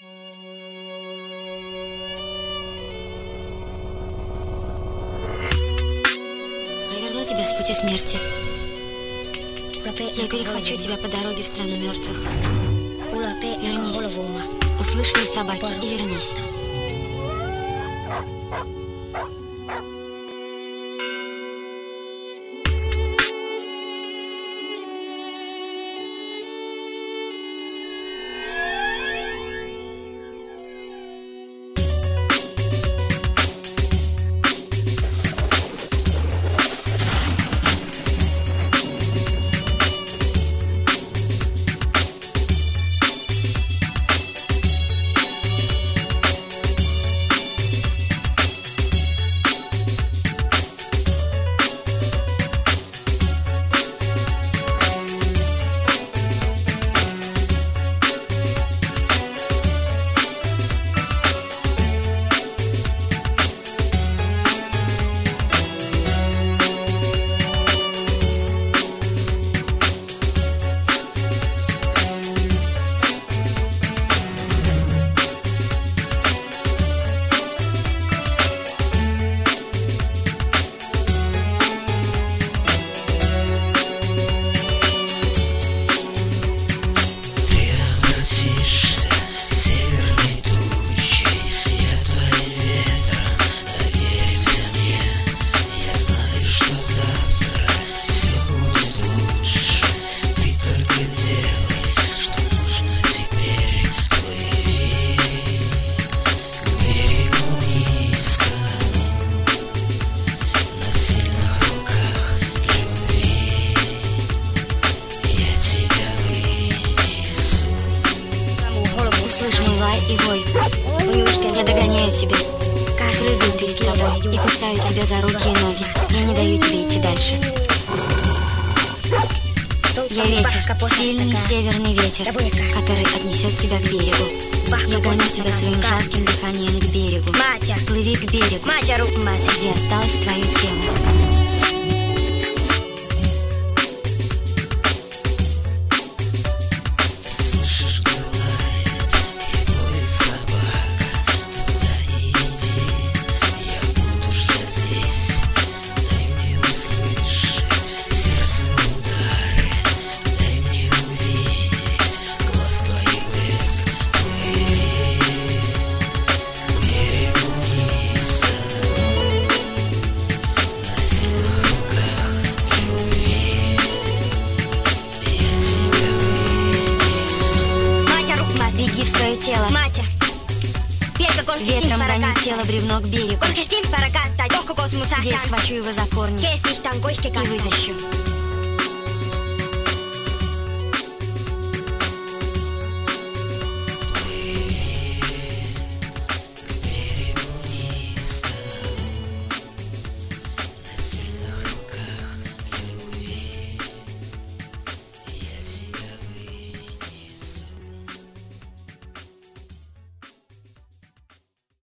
Я верну тебя с пути смерти. Я перехвачу тебя по дороге в страну мертвых. Вернись. Услышь вой собаки и вернись. Услышь мой лай и вой. Я догоняю тебя, грызу перед тобой и кусаю тебя за руки и ноги. Я не даю тебе идти дальше. Я ветер, сильный северный ветер, который отнесет тебя к берегу. Я гоню тебя своим жарким дыханием к берегу. Плыви к берегу, где осталось твое тело. Беги в свое тело. Ветром гони тело бревно к берегу, где я схвачу его за корни и вытащу.